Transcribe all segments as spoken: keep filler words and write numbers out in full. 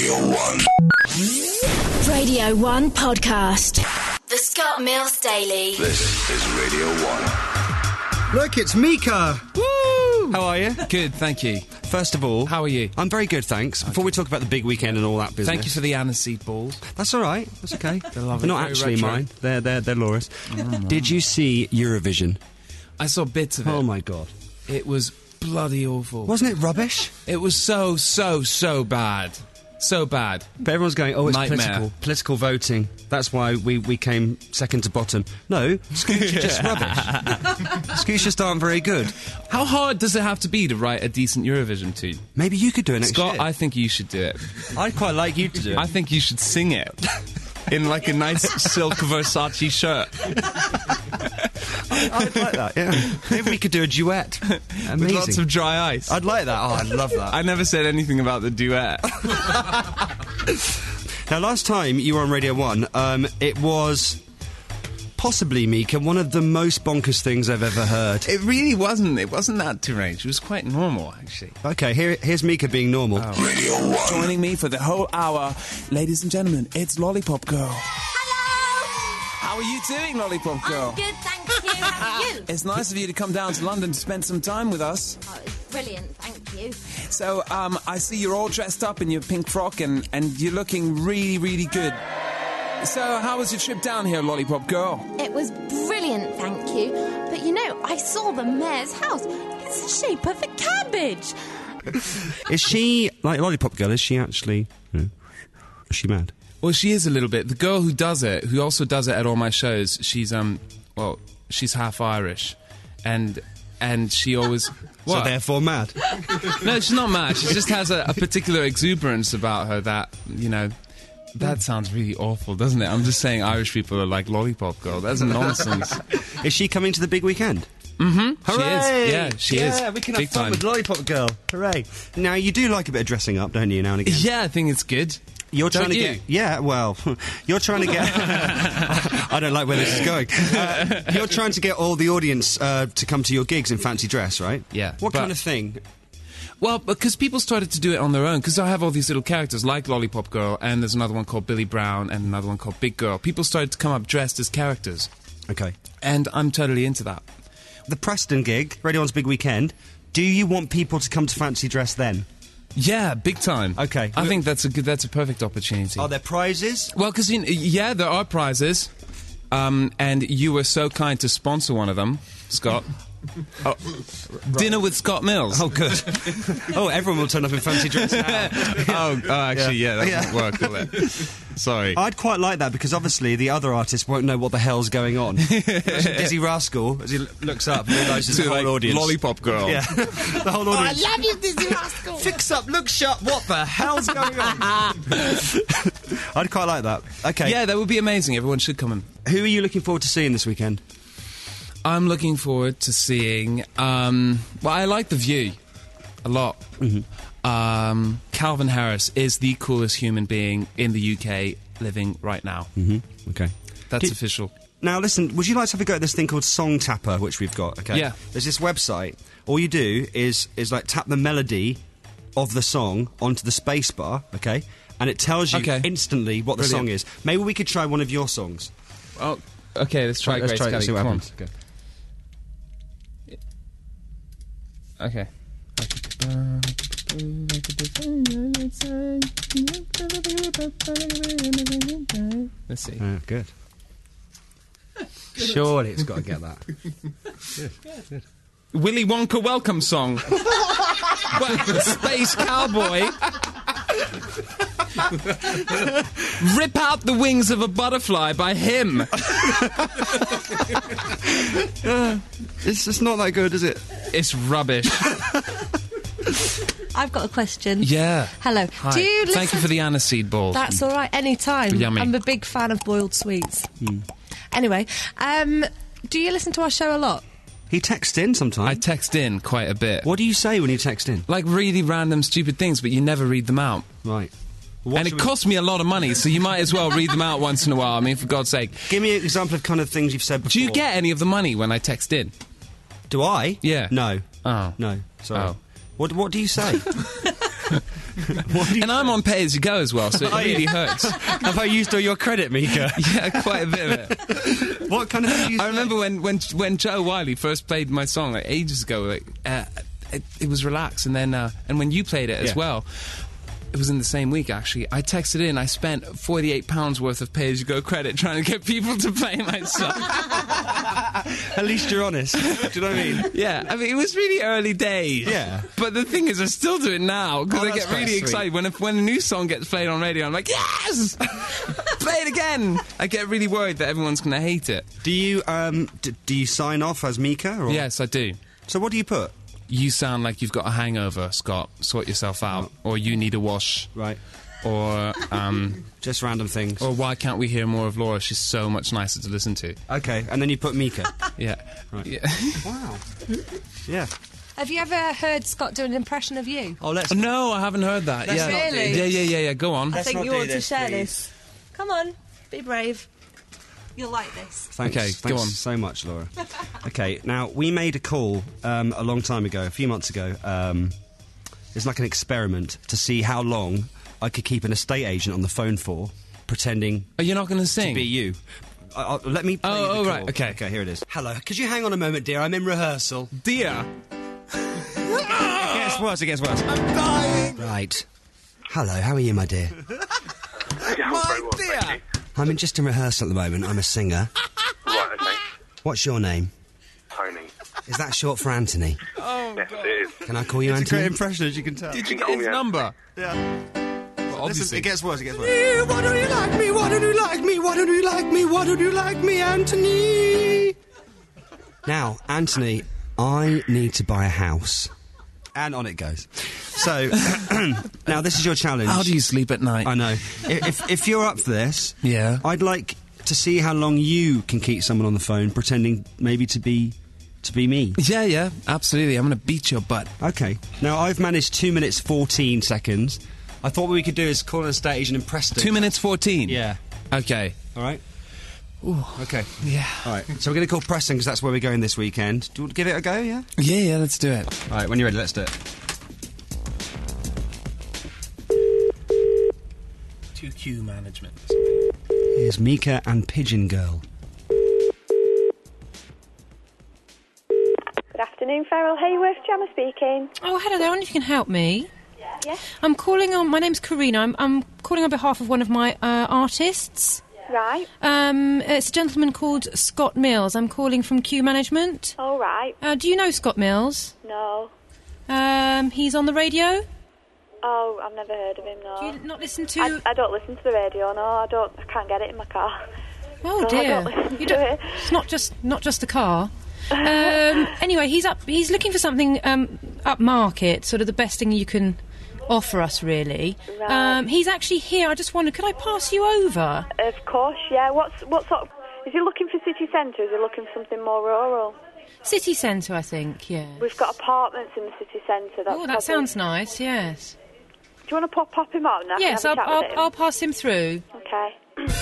Radio one. Radio one podcast. The Scott Mills Daily. This is Radio one. Look, it's Mika. Woo! How are you? Good, thank you. First of all, how are you? I'm very good, thanks. Before we talk about the big weekend and all that business. Thank you for the aniseed balls. That's all right. That's okay. They're lovely. They're not Very actually retro. mine. They're they're they're Laura's. Oh, Did you see Eurovision? I saw bits of it. Oh my god! It was bloody awful. Wasn't it rubbish? It was so, so, so bad. So bad. But everyone's going, oh, it's Nightmare. political. Political voting. That's why we, we came second to bottom. No, Scooch are just rubbish. Scooch just aren't very good. How hard does it have to be to write a decent Eurovision tune? Maybe you could do it next Scott, year. I think you should do it. I'd quite like you to do it. I think you should sing it. In like a nice silk Versace shirt. I'd like that, yeah. Maybe we could do a duet. Amazing. With lots of dry ice. I'd like that. Oh, I'd love that. I never said anything about the duet. Now, last time you were on Radio one, um, it was possibly, Mika, one of the most bonkers things I've ever heard. It really wasn't. It wasn't that deranged. It was quite normal, actually. Okay, here, here's Mika being normal. Oh. Radio one. Joining me for the whole hour, ladies and gentlemen, it's Lollipop Girl. Hello! How are you doing, Lollipop Girl? I'm good, thank you. How are you? It's nice of you to come down to London to spend some time with us. Oh, it's brilliant, thank you. So, um, I see you're all dressed up in your pink frock and, and you're looking really, really good. So, how was your trip down here, Lollipop Girl? It was brilliant, thank you. But you know, I saw the mayor's house. It's the shape of a cabbage. Is she, like Lollipop Girl, is she actually... You know, is she mad? Well, she is a little bit. The girl who does it, who also does it at all my shows, she's, um, well, she's half Irish. And, and she always... So What? therefore mad. No, she's not mad. She just has a, a particular exuberance about her that, you know... That sounds really awful, doesn't it? I'm just saying Irish people are like Lollipop Girl. That's nonsense. Is she coming to the big weekend? Mm-hmm. She Hooray! is. Yeah, she yeah, is. Yeah, we can Big have fun time. with Lollipop Girl. Hooray. Now, you do like a bit of dressing up, don't you, now and again? Yeah, I think it's good. You're Don't trying to you? get... Yeah, well, you're trying to get... I don't like where this is going. Uh, you're trying to get all the audience uh, to come to your gigs in fancy dress, right? Yeah, What but- kind of thing? Well, because people started to do it on their own, because I have all these little characters like Lollipop Girl, and there's another one called Billy Brown, and another one called Big Girl. People started to come up dressed as characters, Okay. and I'm totally into that. The Preston gig, Radio one's big weekend. Do you want people to come to fancy dress then? Yeah, big time. Okay. I think that's a good, that's a perfect opportunity. Are there prizes? Well, because, you know, yeah, there are prizes, um, and you were so kind to sponsor one of them, Scott. Oh, Dinner with Scott Mills. Oh, good. Oh, everyone will turn up in fancy dress now. oh, oh, actually, yeah, that Yeah. won't work, will it? Sorry. I'd quite like that because obviously the other artists won't know what the hell's going on. Dizzy Rascal, as he l- looks up, realises the To, whole like, audience. Lollipop Girl. Yeah, the whole audience. love you, Dizzy Rascal. Fix up, look sharp. What the hell's going on? I'd quite like that. Okay. Yeah, that would be amazing. Everyone should come in. Who are you looking forward to seeing this weekend? I'm looking forward to seeing. Um, well, I like The View a lot. Mm-hmm. Um, Calvin Harris is the coolest human being in the U K living right now. Mm-hmm. Okay. That's Did- official. Now, listen, would you like to have a go at this thing called Song Tapper, which we've got, okay? Yeah. There's this website. All you do is, is like, tap the melody of the song onto the space bar, okay? And it tells you Okay. instantly what the Brilliant. song is. Maybe we could try one of your songs. Oh, okay. Let's try. Let's Grace try it, Kelly. see what Come on. happens. Okay. Okay. Let's see. Uh, good. Surely it's got to get that. Willy Wonka welcome song. Well, Space Cowboy. Rip out the wings of a butterfly by him. It's just not that good, is it? It's rubbish. I've got a question. Yeah. Hello. Hi. Do you listen? Thank you for the aniseed balls. That's all right. Any time. Yummy. I'm a big fan of boiled sweets. Anyway, um, do you listen to our show a lot? He texts in sometimes. I text in quite a bit. What do you say when you text in? Like really random stupid things, but you never read them out. Right. What and it should we- costs me a lot of money, so you might as well read them out once in a while. I mean, for God's sake. Give me an example of kind of things you've said before. Do you get any of the money when I text in? Do I? Yeah. No. Oh. No. Sorry. Oh. What What do you say? And I'm on pay as you go as well, so it really hurts. Have I used all your credit, Mika? Yeah, quite a bit of it. What kind of thing do you I say? remember when, when when Joe Wiley first played my song like ages ago. Like uh, it, it was Relax, and then uh, and when you played it as Yeah. well, it was in the same week actually. I texted in. I spent forty-eight pounds worth of pay as you go credit trying to get people to play my song. At least you're honest. Do you know what I mean? Yeah, I mean it was really early days. Yeah. but the thing is, I still do it now because Oh, I that's get quite really sweet. excited when a, when a new song gets played on radio. I'm like, yes, play it again. I get really worried that everyone's going to hate it. Do you um d- do you sign off as Mika? Or? Yes, I do. So what do you put? You sound like you've got a hangover, Scott. Sort yourself out. Or you need a wash. Right. Or, um... Just random things. or why can't we hear more of Laura? She's so much nicer to listen to. Okay, and then you put Mika. Yeah. Right. Yeah. Wow. Yeah. Have you ever heard Scott do an impression of you? Oh, let's. No, I haven't heard that. Let's yeah. not do yeah, this. yeah, yeah, yeah. Go on. I think not you do ought to this, share please. this. Come on, be brave. You'll like this. Thanks, Okay, thanks go on. so much, Laura. Okay, now we made a call um, a long time ago, a few months ago. Um, it's like an experiment to see how long I could keep an estate agent on the phone for, pretending Are you not going to sing? to be you. I, I, let me. Play Oh, you the oh, call. right, okay. Okay, here it is. Hello. Could you hang on a moment, dear? I'm in rehearsal. Dear. It gets worse. It gets worse. I'm dying. Right. Hello. How are you, my dear? My dear. I'm in just in rehearsal at the moment. I'm a singer. Right, okay. What's your name? Tony. Is that short for Anthony? Yes, it is. Can I call you Anthony? impression, as you can tell. Did you You get call his me Anthony. number? Yeah. Well, obviously. It gets worse, it gets worse. Why don't you like me? Why don't you like me? Why don't you like me? Why don't you like me, Anthony? Now, Anthony, I need to buy a house. And on it goes. So, now this is your challenge. How do you sleep at night? I know. If, if, if you're up for this, Yeah. I'd like to see how long you can keep someone on the phone pretending maybe to be to be me. Yeah, yeah, absolutely. I'm going to beat your butt. Okay. Now, I've managed two minutes fourteen seconds. I thought what we could do is call an estate agent and press it. Two minutes fourteen? Yeah. Okay. All right. Okay. Yeah. All right. So we're going to call Preston because that's where we're going this weekend. Do you want to give it a go? Yeah. Yeah, yeah, let's do it. All right. When you're ready, let's do it. two Q management. Here's Mika and Pigeon Girl. Good afternoon, Farrell Hayworth, Gemma speaking. Oh, hello there. I wonder if you can help me. Yes. I'm calling on. My name's Karina. I'm, I'm calling on behalf of one of my uh, artists. Right. Um, it's a gentleman called Scott Mills. I'm calling from Q Management. All right. Uh, do you know Scott Mills? No. Um, he's on the radio. Oh, I've never heard of him, no. Do you not listen to? I, I don't listen to the radio, no. I don't. I can't get it in my car. Oh No, I dear, don't listen you to don't. it. It's not just not just the car. Um, anyway, he's up. He's looking for something um, upmarket, sort of the best thing you can offer us, really. Right. Um, he's actually here. I just wondered, could I pass you over? Of course, yeah. What's what sort of? Is he looking for city centre? Is he looking for something more rural? City centre, I think. Yeah. We've got apartments in the city centre. That's Oh, that probably- sounds nice. Yes. Do you want to pop pop him on? And I can Yes, have I'll, a chat I'll, with him? I'll pass him through. Okay.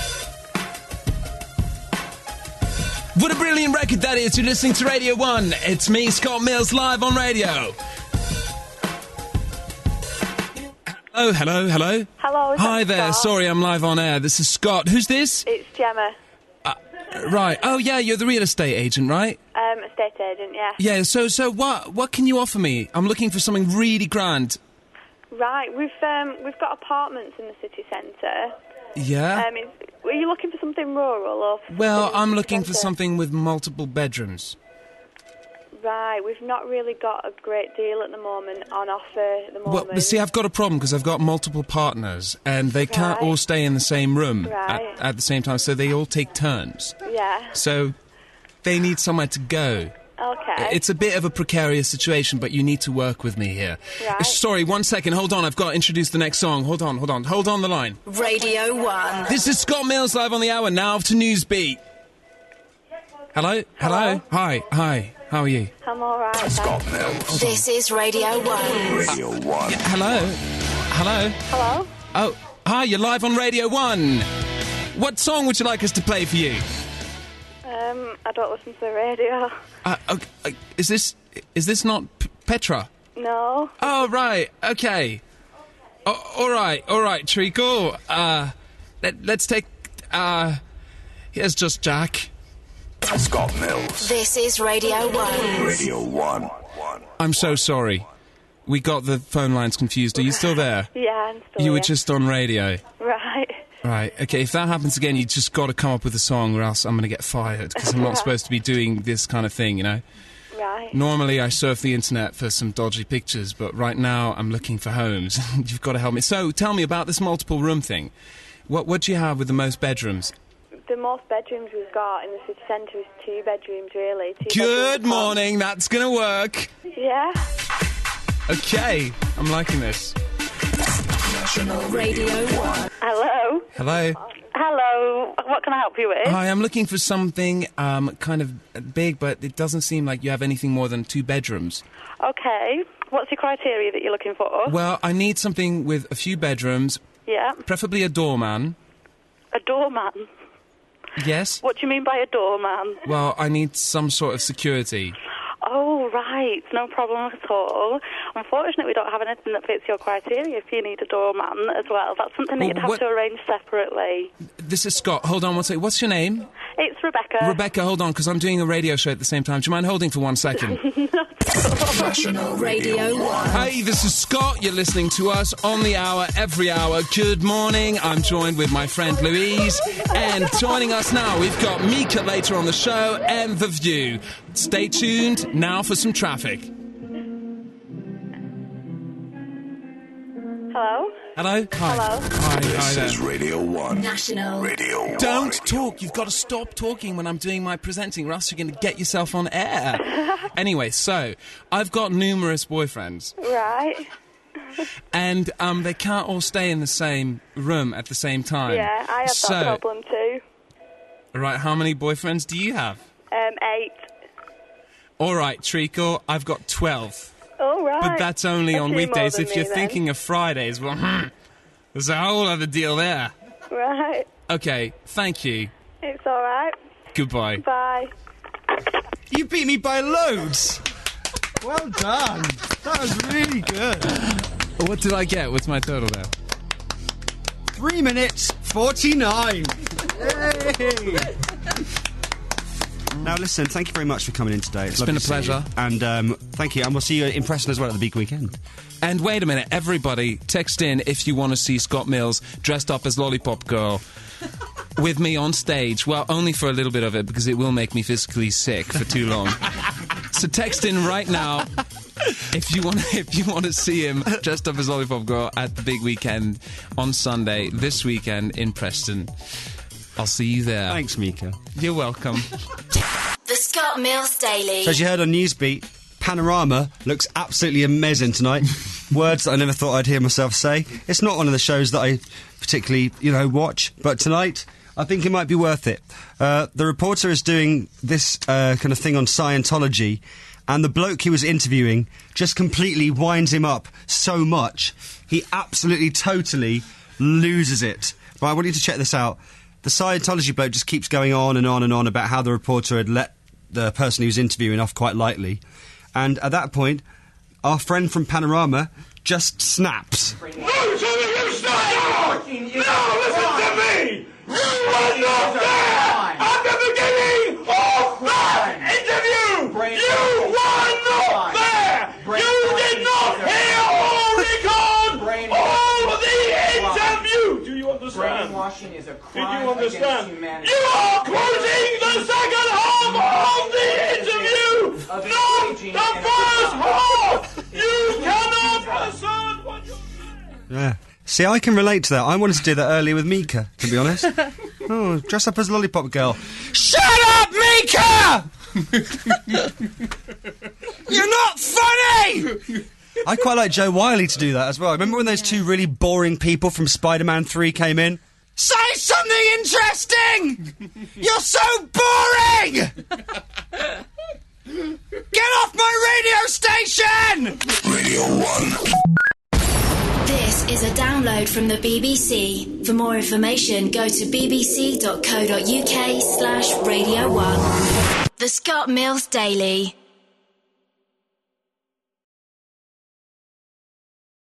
What a brilliant record that is. You're listening to Radio one. It's me, Scott Mills, live on radio. Oh, hello, hello. Hello. is Hi that there. Scott? Sorry, I'm live on air. This is Scott. Who's this? It's Gemma, Right. Oh, yeah, you're the real estate agent, right? um, estate agent. Yeah. Yeah, so so what what can you offer me? I'm looking for something really grand. Right. We've um, we've got apartments in the city centre. Yeah? Um, is, were you looking for something rural or? For Well, something I'm city looking for centre? something with multiple bedrooms. Right, we've not really got a great deal at the moment on offer at the Well, moment. but see, I've got a problem because I've got multiple partners and they can't Right. all stay in the same room Right. at, at the same time, so they all take turns. Yeah. So they need somewhere to go. Okay. It's a bit of a precarious situation, but you need to work with me here. Right. Sorry, one second. Hold on. I've got to introduce the next song. Hold on, hold on. Hold on the line. Radio one. This is Scott Mills live on the hour. Now to Newsbeat. Hello? Hello? Hi. Hi. How are you? I'm all right. Scott thanks. Mills. This is Radio one. Radio one. Hello? Hello? Hello. Oh, hi. You're live on Radio one. What song would you like us to play for you? Um, I don't listen to the radio. Uh, okay, uh, is this is this not P- Petra? No. Oh, right. Okay. Oh, all right, all right, Treacle. Uh, let, let's take. Uh, here's just Jack. Scott Mills. This is Radio one. Radio one. I'm so sorry. We got the phone lines confused. Are you still there? Yeah, I'm still You were here. just on radio. Right. Right, okay, if that happens again, you just got to come up with a song or else I'm going to get fired, because I'm not supposed to be doing this kind of thing, you know? Right. Normally I surf the internet for some dodgy pictures, but right now I'm looking for homes. You've got to help me. So, tell me about this multiple room thing. What what do you have with the most bedrooms? The most bedrooms we've got in the city centre is two bedrooms, really. Two Good bedrooms. morning, that's going to work. Yeah. Okay, I'm liking this. Radio one. Hello. Hello. Hello. What can I help you with? Hi, I'm looking for something um, kind of big, but it doesn't seem like you have anything more than two bedrooms. Okay. What's your criteria that you're looking for? Well, I need something with a few bedrooms, Yeah. preferably a doorman. A doorman. Yes? What do you mean by a doorman? Well, I need some sort of security. Oh, right. No problem at all. Unfortunately, we don't have anything that fits your criteria if you need a doorman as well. That's something that Well, you'd have what- to arrange separately. This is Scott. Hold on one second. What's your name? It's Rebecca. Rebecca, hold on, because I'm doing a radio show at the same time. Do you mind holding for one second? Radio one. Hey, this is Scott. You're listening to us on the hour, every hour. Good morning. I'm joined with my friend Louise. And joining us now, we've got Mika later on the show and The View. Stay tuned now for some traffic. Hello? Hello? Hi. Hello? Hi, hi This there. is Radio one. National. Radio one. Don't talk. You've got to stop talking when I'm doing my presenting, or else you're going to get yourself on air. Anyway, so I've got numerous boyfriends, Right. and um, they can't all stay in the same room at the same time. Yeah, I have so, that problem too. Right, how many boyfriends do you have? Um, eight. All right, Treacle, I've got twelve. Oh, right. But that's only A on few weekdays. more If than you're me, then. thinking of Fridays, well, hmm, there's a whole other deal there. Right. Okay, thank you. It's all right. Goodbye. Bye. You beat me by loads. Well done. That was really good. What did I get? What's my total there? Three minutes forty-nine. Yay! Now listen, thank you very much for coming in today. It's, It's been lovely a to see you. pleasure. And um, thank you, and we'll see you in Preston as well at the big weekend. And wait a minute, everybody, text in if you want to see Scott Mills dressed up as Lollipop Girl with me on stage. Well, only for a little bit of it, because it will make me physically sick for too long. So text in right now if you want if you want to see him dressed up as Lollipop Girl at the big weekend on Sunday, this weekend in Preston. I'll see you there. Thanks, Mika. You're welcome. The Scott Mills Daily. So as you heard on Newsbeat, Panorama looks absolutely amazing tonight. Words that I never thought I'd hear myself say. It's not one of the shows that I particularly, you know, watch, but tonight I think it might be worth it. Uh, the reporter is doing this uh, kind of thing on Scientology, and the bloke he was interviewing just completely winds him up so much, he absolutely, totally loses it. But I want you to check this out. The Scientology bloke just keeps going on and on and on about how the reporter had let the person he was interviewing off quite lightly. And at that point, our friend from Panorama just snaps. No, Jimmy, you stop! No, listen to me! You were not there at the beginning of that interview! You were not there! You did not hear or record all the interview! Do you understand? Brainwashing is a crime Did you understand? against humanity. You are quoting the second half of the interview! Not the first half! You cannot discern what you're saying! Yeah. See, I can relate to that. I wanted to do that earlier with Mika, to be honest. Oh, dress up as Lollipop Girl. Shut up, Mika! You're not funny! I quite like Joe Wiley to do that as well. Remember when those two really boring people from Spider-Man three came in? Say something interesting! You're so boring! Get off my radio station! Radio one. This is a download from the B B C. For more information, go to bbc.co.uk slash Radio one. The Scott Mills Daily.